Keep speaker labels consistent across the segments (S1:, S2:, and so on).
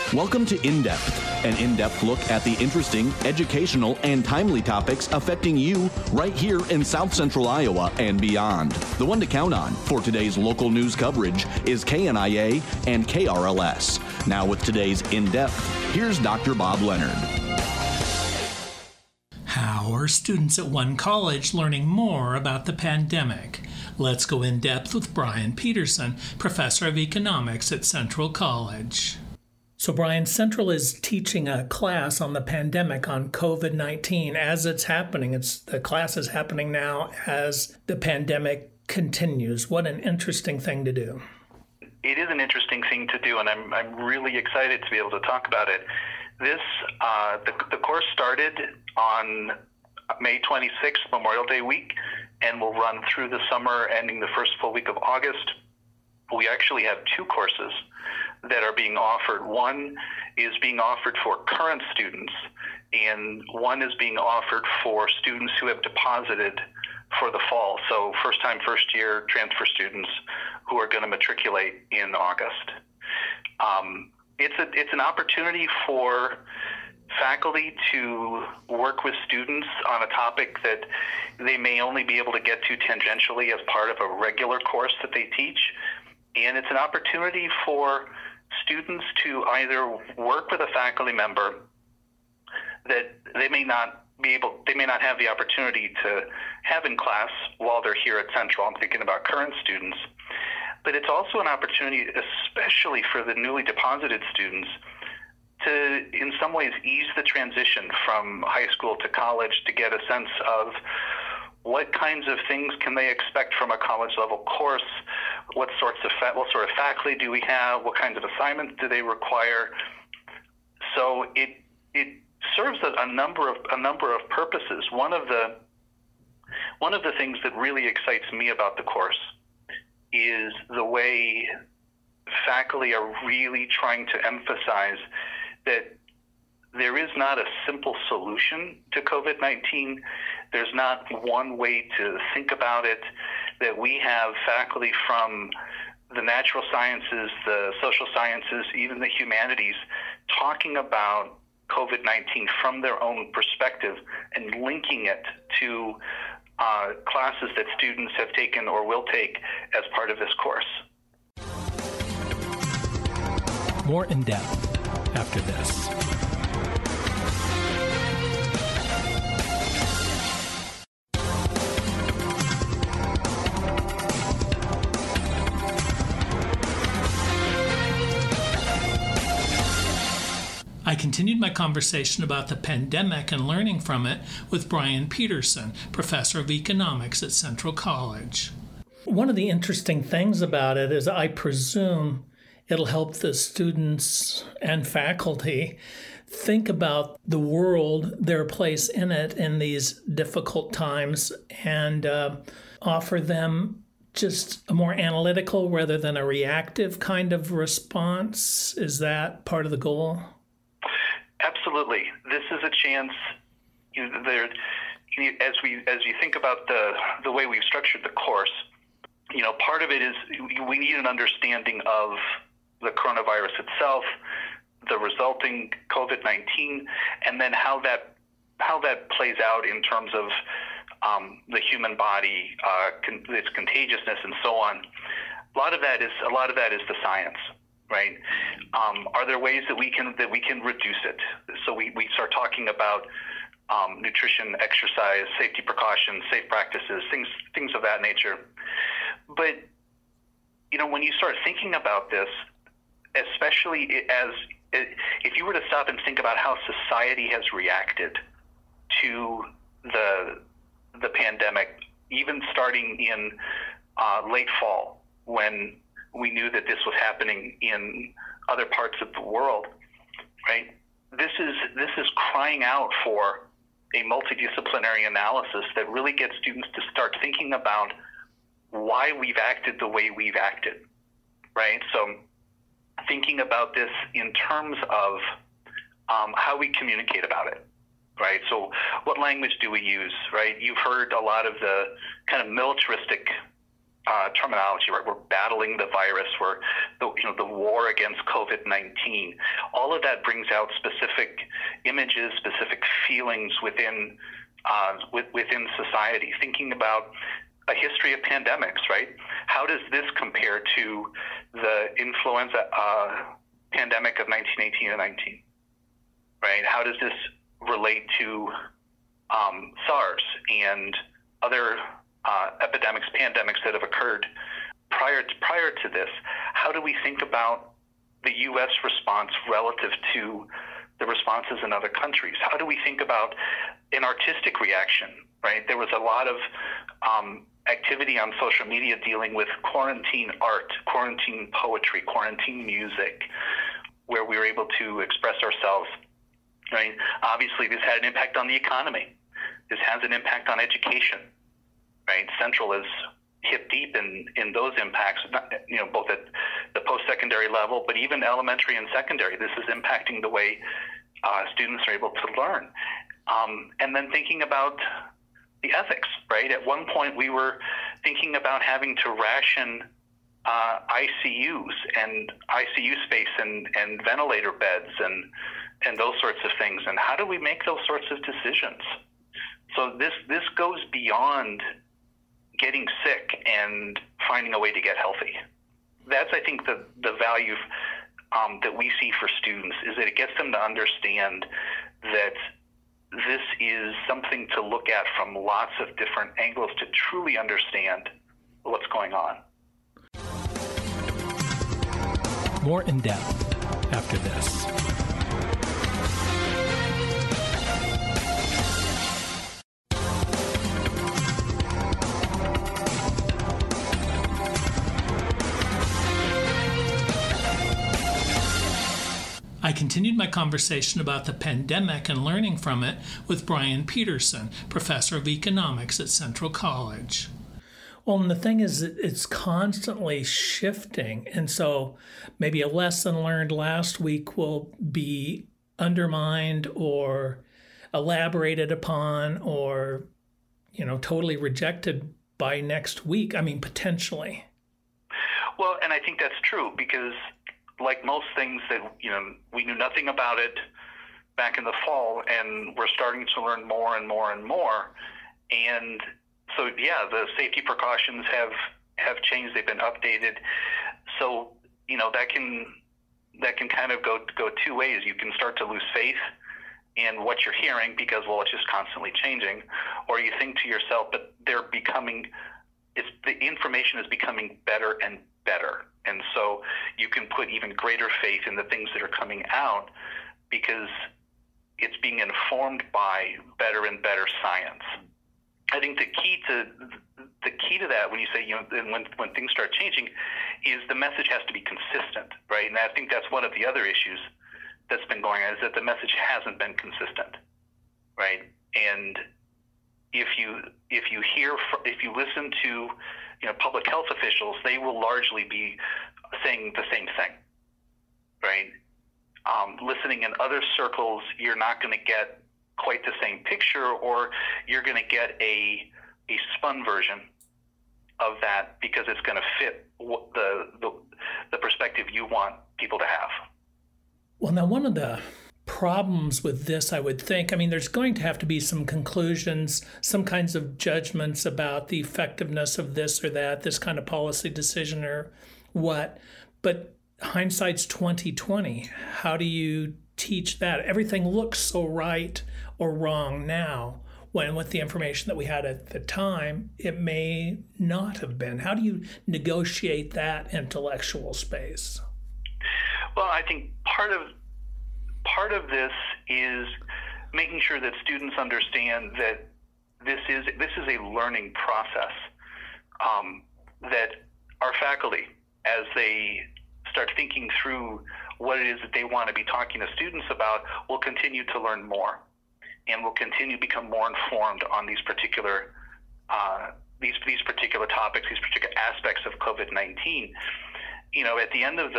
S1: Welcome to In Depth, an in-depth look at the interesting, educational, and timely topics affecting you right here in South Central Iowa and beyond. The one to count on for today's local news coverage is KNIA and KRLS. Now with today's In Depth, here's Dr. Bob Leonard.
S2: How are students at one college learning more about the pandemic? Let's go in depth with Brian Peterson, professor of economics at Central College. So Brian, Central is teaching a class on the pandemic on COVID-19 as it's happening. The class is happening now as the pandemic continues. What an interesting thing to do.
S3: It is an interesting thing to do, and I'm really excited to be able to talk about it. The course started on May 26th, Memorial Day week, and will run through the summer, ending the first full week of August. We actually have two courses that are being offered. One is being offered for current students, and one is being offered for students who have deposited for the fall. So first-time, first-year transfer students who are going to matriculate in August. It's an opportunity for faculty to work with students on a topic that they may only be able to get to tangentially as part of a regular course that they teach. And it's an opportunity for students to either work with a faculty member that they may not have the opportunity to have in class while they're here at Central. I'm thinking about current students. But it's also an opportunity, especially for the newly deposited students, to in some ways ease the transition from high school to college, to get a sense of what kinds of things can they expect from a college level course, what sort of faculty do we have, what kinds of assignments do they require. So it serves a number of purposes. One of the things that really excites me about the course is the way faculty are really trying to emphasize that there is not a simple solution to COVID-19. There's not one way to think about it, that we have faculty from the natural sciences, the social sciences, even the humanities, talking about COVID-19 from their own perspective and linking it to classes that students have taken or will take as part of this course.
S2: More in depth after this. I continued my conversation about the pandemic and learning from it with Brian Peterson, professor of economics at Central College. One of the interesting things about it is I presume it'll help the students and faculty think about the world, their place in it in these difficult times, and offer them just a more analytical rather than a reactive kind of response. Is that part of the goal?
S3: Absolutely. This is a chance. As you think about the way we've structured the course, part of it is we need an understanding of the coronavirus itself, the resulting COVID-19, and then how that plays out in terms of the human body, its contagiousness, and so on. A lot of that is the science. Right? Are there ways that we can reduce it? So we start talking about nutrition, exercise, safety precautions, safe practices, things of that nature. But when you start thinking about this, especially if you were to stop and think about how society has reacted to the pandemic, even starting in late fall when we knew that this was happening in other parts of the world, right? This is crying out for a multidisciplinary analysis that really gets students to start thinking about why we've acted the way we've acted, right? So thinking about this in terms of how we communicate about it, right? So what language do we use, right? You've heard a lot of the kind of militaristic terminology, right? We're battling the virus. We're the war against COVID-19. All of that brings out specific images, specific feelings within society. Thinking about a history of pandemics, right? How does this compare to the influenza pandemic of 1918 and 19? Right? How does this relate to SARS and other epidemics, pandemics that have occurred prior to this? How do we think about the U.S. response relative to the responses in other countries? How do we think about an artistic reaction, right? There was a lot of activity on social media dealing with quarantine art, quarantine poetry, quarantine music, where we were able to express ourselves, right? Obviously, this had an impact on the economy. This has an impact on education, right? Central is hip deep in those impacts, both at the post-secondary level, but even elementary and secondary. This is impacting the way students are able to learn. And then thinking about the ethics, right? At one point, we were thinking about having to ration ICUs and ICU space and ventilator beds and those sorts of things. And how do we make those sorts of decisions? So this goes beyond getting sick and finding a way to get healthy. That's, I think, the value that we see for students, is that it gets them to understand that this is something to look at from lots of different angles to truly understand what's going on.
S2: More in depth after this. I continued my conversation about the pandemic and learning from it with Brian Peterson, professor of economics at Central College. Well, and the thing is, it's constantly shifting. And so maybe a lesson learned last week will be undermined or elaborated upon or, totally rejected by next week. I mean, potentially.
S3: Well, and I think that's true because, like most things that, we knew nothing about it back in the fall, and we're starting to learn more and more and more. And so, yeah, the safety precautions have changed. They've been updated. So, that can kind of go two ways. You can start to lose faith in what you're hearing because, well, it's just constantly changing. Or you think to yourself, but the information is becoming better and better. And so you can put even greater faith in the things that are coming out because it's being informed by better and better science. I think the key to that, when you say, when things start changing, is the message has to be consistent, right? And I think that's one of the other issues that's been going on, is that the message hasn't been consistent, right? And if you listen to public health officials, they will largely be saying the same thing, right? Listening in other circles, you're not going to get quite the same picture, or you're going to get a spun version of that because it's going to fit the perspective you want people to have.
S2: Well, now, one of the problems with this, I would think, there's going to have to be some conclusions, some kinds of judgments about the effectiveness of this or that, this kind of policy decision or what. But hindsight's 20/20. How do you teach that? Everything looks so right or wrong now, when with the information that we had at the time, it may not have been. How do you negotiate that intellectual space?
S3: Well, I think part of this is making sure that students understand that this is a learning process, that our faculty, as they start thinking through what it is that they want to be talking to students about, will continue to learn more and will continue to become more informed on these particular these particular topics, these particular aspects of COVID-19. At the end of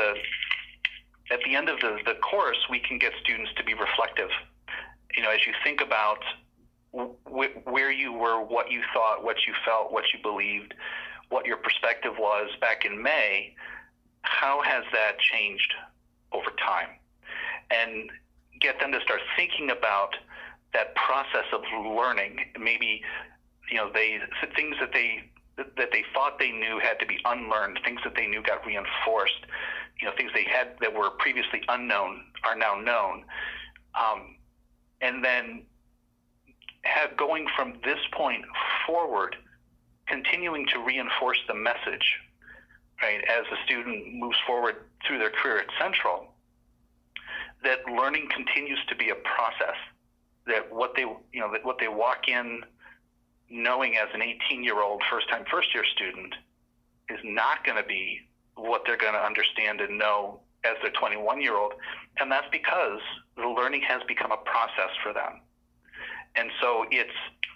S3: the course, we can get students to be reflective. As you think about where you were, what you thought, what you felt, what you believed, what your perspective was back in May, how has that changed over time? And get them to start thinking about that process of learning. Maybe, things that they thought they knew had to be unlearned, things that they knew got reinforced, things they had that were previously unknown are now known. And then going from this point forward, continuing to reinforce the message, right, as a student moves forward through their career at Central, that learning continues to be a process, that what they walk in knowing as an 18-year-old first-time first-year student is not going to be what they're going to understand and know as their 21-year-old. And that's because the learning has become a process for them. And so it's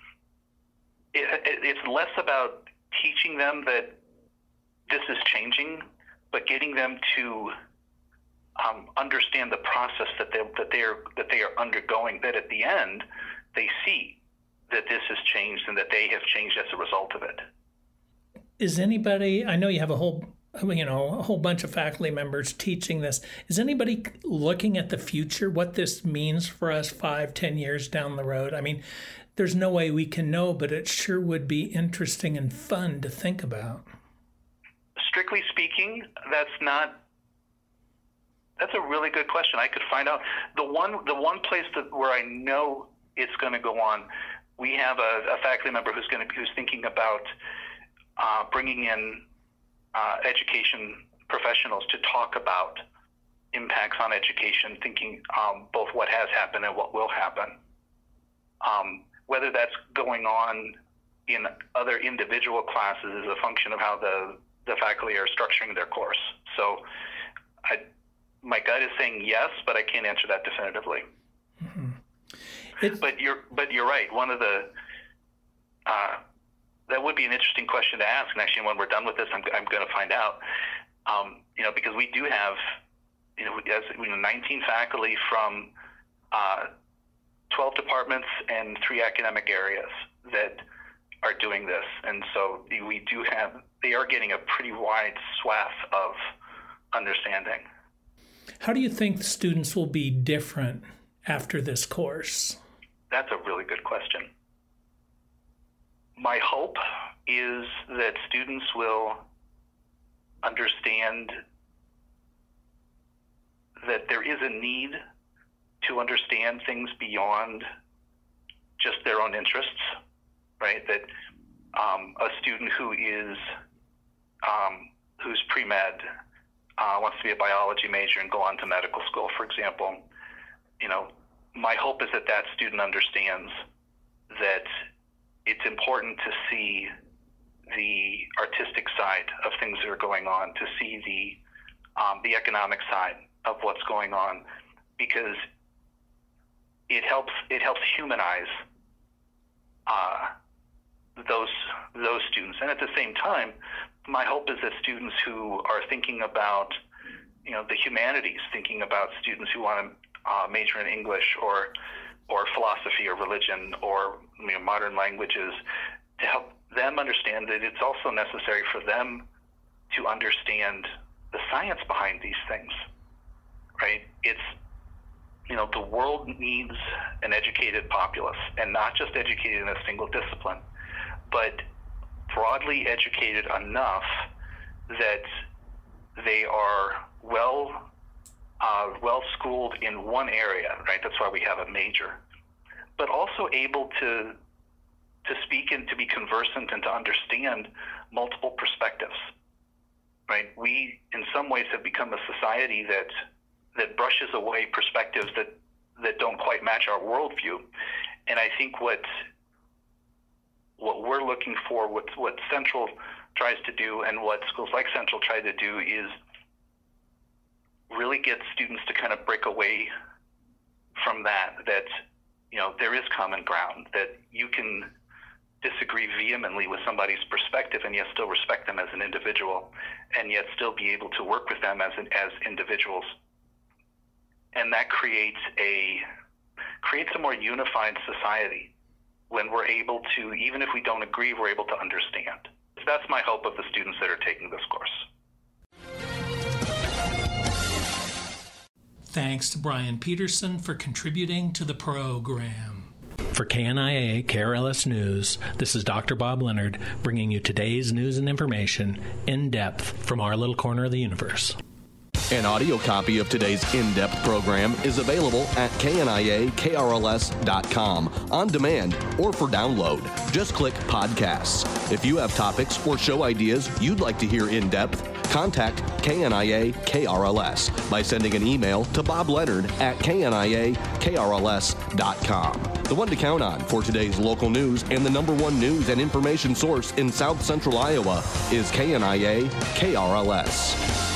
S3: less about teaching them that this is changing, but getting them to understand the process that they are undergoing, that at the end they see that this has changed and that they have changed as a result of it.
S2: Is anybody, I know you have a whole bunch of faculty members teaching this. Is anybody looking at the future, what this means for us 5-10 years down the road? I mean, there's no way we can know, but it sure would be interesting and fun to think about.
S3: Strictly speaking, that's a really good question. I could find out. The one place where I know it's going to go on, we have a faculty member who's thinking about bringing in education professionals to talk about impacts on education, thinking both what has happened and what will happen. Whether that's going on in other individual classes is a function of how the faculty are structuring their course. So my gut is saying yes, but I can't answer that definitively. Mm-hmm. But you're right. One of the that would be an interesting question to ask. And actually, when we're done with this, I'm going to find out. Because we do have 19 faculty from 12 departments and 3 academic areas that are doing this, and so they are getting a pretty wide swath of understanding.
S2: How do you think students will be different after this course?
S3: That's a really good question. My hope is that students will understand that there is a need to understand things beyond just their own interests, right? That a student who's pre-med wants to be a biology major and go on to medical school, for example. My hope is that student understands that it's important to see the artistic side of things that are going on, to see the economic side of what's going on, because it helps humanize those students. And at the same time, my hope is that students who are thinking about the humanities, thinking about students who want to major in English or philosophy or religion or modern languages, to help them understand that it's also necessary for them to understand the science behind these things, right? It's, the world needs an educated populace, and not just educated in a single discipline, but broadly educated enough that they are well-schooled in one area, right? That's why we have a major, but also able to speak and to be conversant and to understand multiple perspectives, right? We, in some ways, have become a society that brushes away perspectives that don't quite match our worldview. And I think what we're looking for, what Central tries to do, and what schools like Central try to do, is really get students to kind of break away from that there is common ground, that you can disagree vehemently with somebody's perspective and yet still respect them as an individual, and yet still be able to work with them as individuals. And that creates a more unified society when we're able to, even if we don't agree, we're able to understand. that's my hope of the students that are taking this course.
S2: Thanks to Brian Peterson for contributing to the program.
S4: For KNIA KRLS News, this is Dr. Bob Leonard bringing you today's news and information in depth from our little corner of the universe.
S1: An audio copy of today's in-depth program is available at KNIAKRLS.com on demand or for download. Just click Podcasts. If you have topics or show ideas you'd like to hear in depth, contact KNIA KRLS by sending an email to BobLeonard@KNIAKRLS.com. The one to count on for today's local news and the #1 news and information source in South Central Iowa is KNIA KRLS.